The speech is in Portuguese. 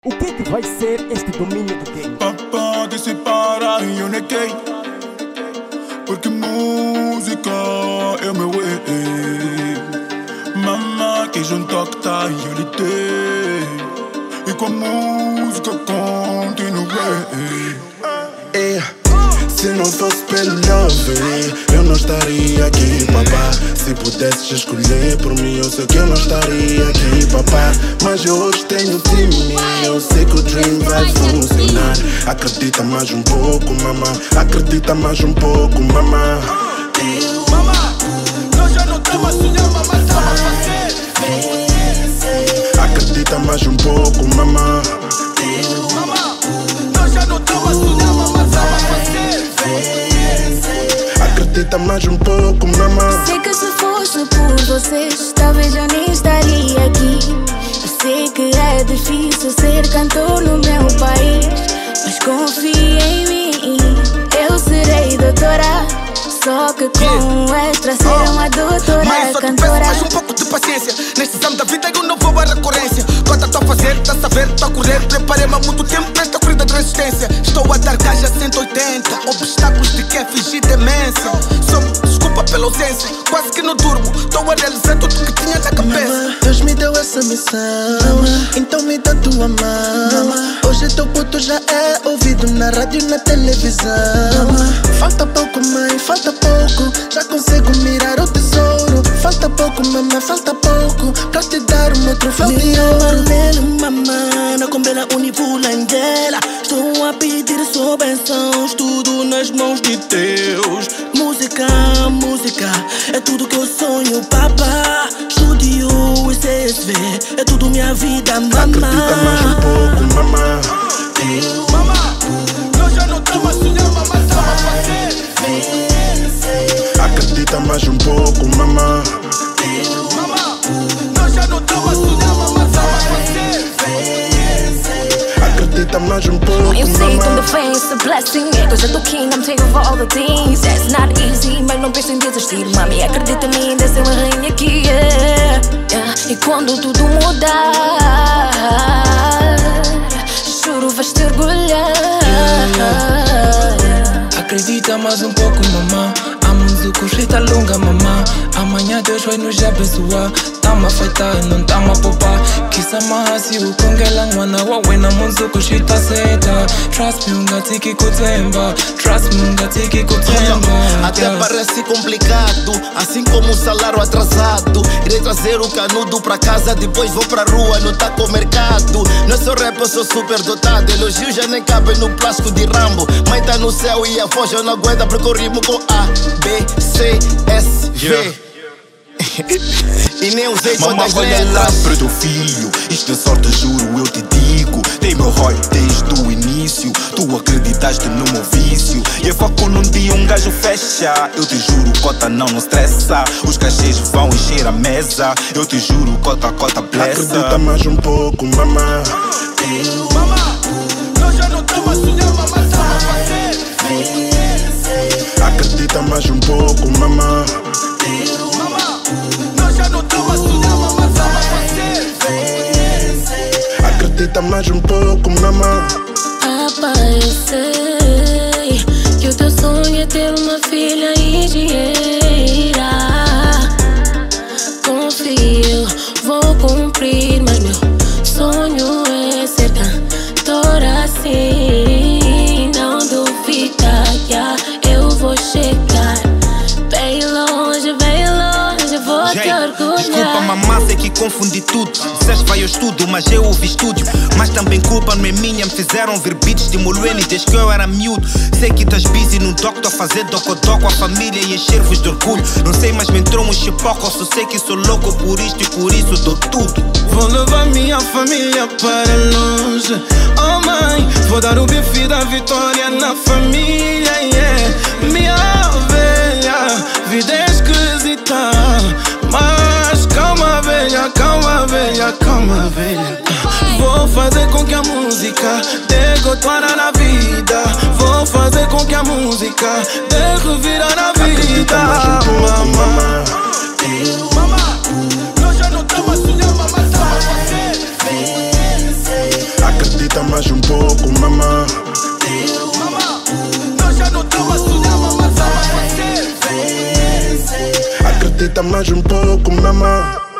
O que é que vai ser este domínio do game? Papá disse para e eu neguei, porque música é o meu way. Mamãe quis um toque, tá, e eu lhe dei, e com a música continuei. Se não fosse pelo love, eu não estaria aqui, papá. Se pudesses escolher por mim, eu sei que eu não estaria aqui, papá. Mas eu hoje tenho time, eu sei que o dream vai funcionar. Acredita mais um pouco, mamá. Acredita mais um pouco, mamá. Mamá, nós já não estamos a sonhar, mamá, estamos a fazer. Acredita mais um pouco, mamá. Mamá, nós já não estamos a sonhar, mamá, estamos a fazer. Acredita mais um pouco, mamá. Sei que se fosse por vocês, talvez eu nem estaria aqui. Eu sei que é difícil ser cantor no meu país, mas confia em mim, eu serei doutora. Só que com extra ser uma doutora Mãe, só te peço cantora. mais um pouco de paciência. Neste exame da vida eu não vou à recorrência. Quanto estou a fazer, está a saber, estou a correr. Preparei-me há muito tempo para esta corrida de resistência. Estou a dar caixa 180, obstáculos de quem fingir demência. Só me desculpa pela ausência, quase que não durmo. Estou a realizar tudo que tinha na cabeça. Mama, Deus me deu essa missão, então me dá tua mão. Hoje teu puto já é ouvido na rádio e na televisão. Falta pouco, mãe, falta pouco, já consigo mirar o tesouro. Falta pouco, mamãe, falta pouco, pra te dar o meu troféu de ouro. Mamãe, na combela univulangela. Estou a pedir sua bençãos, tudo nas mãos de Deus. Música, música, é tudo que eu sonho, papá. Estúdio e CSV, é tudo minha vida, mamãe. Acredita mais um pouco, mamá. Mamá, nós já não estamos a sonhar, mamá, estamos a fazer. Acredita mais um pouco, mamá. Mamá, nós já não estamos a sonhar, mamá, estamos a fazer. Acredita mais um pouco, You see from the mamá. face, a blessing. Cause you're the king, I'm taking over all the things. It's not easy, mas não penso em desistir, mami. Acredita em mim, ainda ser uma rainha aqui, yeah. E quando tudo mudar, juro vais te orgulhar. Acredita mais um pouco, mamã. A música está longa, mamã. Amanhã Deus vai nos abençoar. Tamo a feitar, não tamo a poupar. Kisa mahasi ukongela ngwana wawe na música está certa. Trust me, ungatiki kutemba. Trust me, ungatiki kutemba. Até parece complicado, assim como um salário atrasado. Irei trazer o canudo pra casa, depois vou pra rua, não tá com mercado. Não sou rap, eu sou super dotado. Elogios já nem cabem no plástico de Rambo. Mãe tá no céu e a voz já não aguenta, porque eu rimo com A, B, C, S, V. E nem usei todas Mamãe, as olha lá letras. pro teu filho. Isto é sorte, juro, eu te digo. Dei meu ROI desde o início. Tu acreditaste no meu vício. E é foco num dia um gajo fecha. Eu te juro, cota não estressa. Os cachês vão encher a mesa. Eu te juro, cota blessa. Acredita mais um pouco, mamá. Mamá, nós já não estamos a sonhar, mamá, estamos a fazer. Acredita mais um pouco, mamá. Mamá, nós já não estamos a sonhar, mamá, estamos a fazer. Acredita mais um pouco, mamá. Papá, eu sei que o teu sonho é ter uma filha engenheira. Confio, vou cumprir, mas meu sonho é ser cantora assim. Não duvida que eu vou chegar bem longe, vou te orgulhar. Desculpa, mamá, sei que confundi tudo. Disseste vai ao estudo, mas eu ouvi estúdio. Mas também culpa não é minha, me fizeram ver beats de Moluene desde que eu era miúdo. Sei que estás busy no doctor a fazer docotó com a família e encher-vos de orgulho. Não sei, mas me entrou um chipoco, só sei que sou louco por isto e por isso dou tudo. Vou levar minha família para longe. Oh mãe, vou dar o bife da vitória na família, yeah. Minha ovelha, vida é esquisita, mas calma velha, calma velha, calma velha. Vou fazer com que a música dê gotoara na vida. Vou fazer com que a música dê revira na vida. Acredita mais um pouco, mamá. Mamá, nós já não estamos a sonhar, mamá, estamos a fazer. Acredita mais um pouco, mamã. Nós já não estamos a sonhar, mamã, só vai fazer. Acredita mais um pouco, mamã.